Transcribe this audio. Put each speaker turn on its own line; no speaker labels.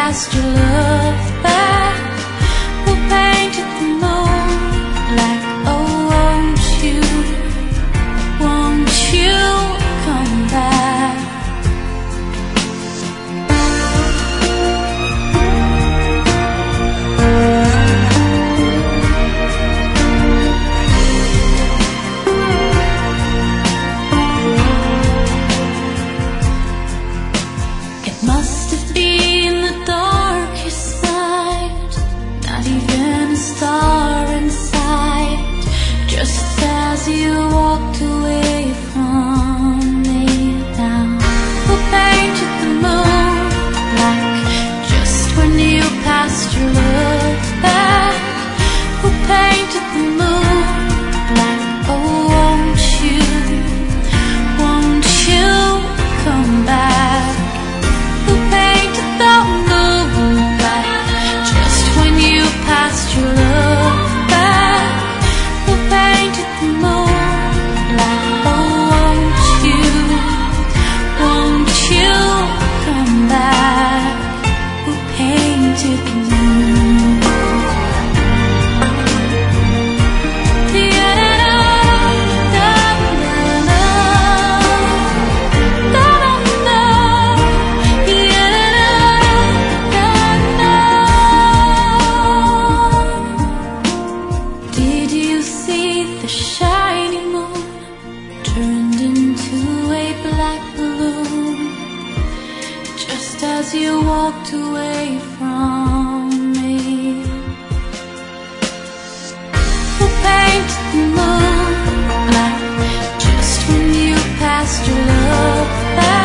passed your love back, who painted the moon like, oh, won't you come back? It must have been the darkest night, not even a star in sight, just as you walked away from me now. Who painted the moon like, just when you passed your love back? Who painted the moon like, oh, won't you come back? Who painted the moon like, just when you passed your love back? Who painted the moon like, oh, won't you come back? Who painted the moon? Did you see the shiny moon turned into a black balloon, just as you walked away from me? Who painted the moon like, just when you passed your love back?